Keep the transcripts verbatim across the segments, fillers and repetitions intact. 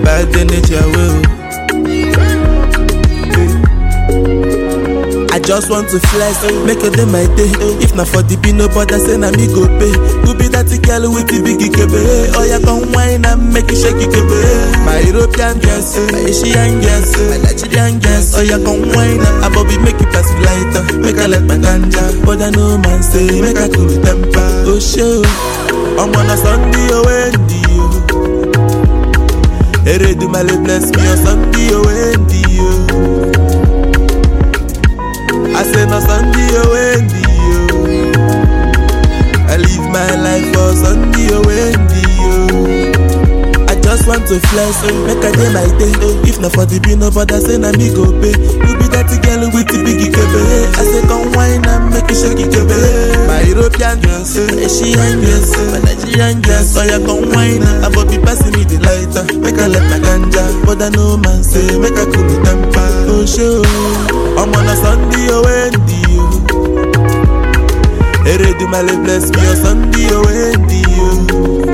bad energy will. I just want to flex, make a day my day. If not for the be no bother, say na me go pay. Who be that girl with the big kebe? Oh yeah, come wine and make it shake it kebe. My European girls, my Asian girls, my Nigerian girls. Oh yeah, come wine and Bobby make it pass lighter. Make I let my ganja, but I know man say make I cool temper. Oh show, I'm on a Sunday oh Wendy. Ere do my bless me on Sunday oh Wendy. I say no Sunday oh Wendy oh. I live my life for Sunday oh Wendy oh. I just want to flex, make a day my day. If not for the be no bother, say na me go pay. You be that girl with the big kebe. I say come wine and make it shake it kebe. My European girls, my Asian girls, my Nigerian girls. Oh yeah, come wine and I be passing me the lighter. Make I let my ganja, but I know man say make I cool the temper. Oh show, I'm on a Sunday oh Wendy oh. Ere do my bless me on Sunday oh Wendy oh.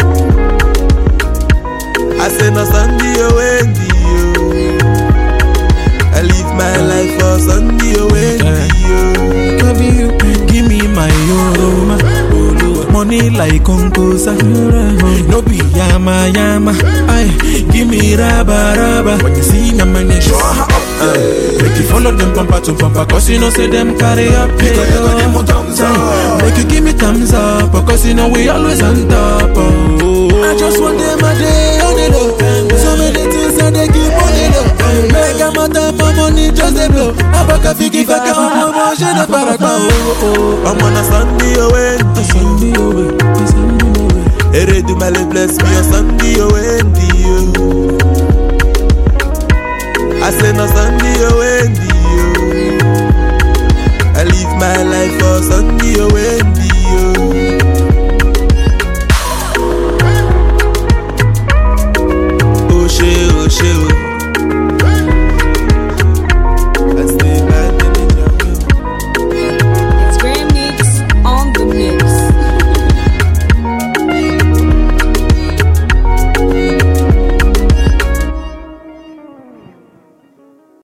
I say no Sunday oh Wendy oh. I live my life for Sunday oh Wendy oh. Love you, give me my Yoroma. Money like Concosa. No be yama yama. Ay, give me raba raba. When you see na my neck, make you follow them pampa to pampa, cause you know say them carry up. Yeah. Make you give me thumbs up, cause you know we always on top. Oh, I just want them a day on it up. So many things that they keep on it up. Make a matter for money just they blow. I back a fiki back a mama, je ne parle pas. I'm on a Sunday oh Wendy. Sunday oh, Sunday oh. Ere do my bless me on Sunday oh Wendy oh. I say no Sunday oh Wendy oh. I live my life for Sunday oh Wendy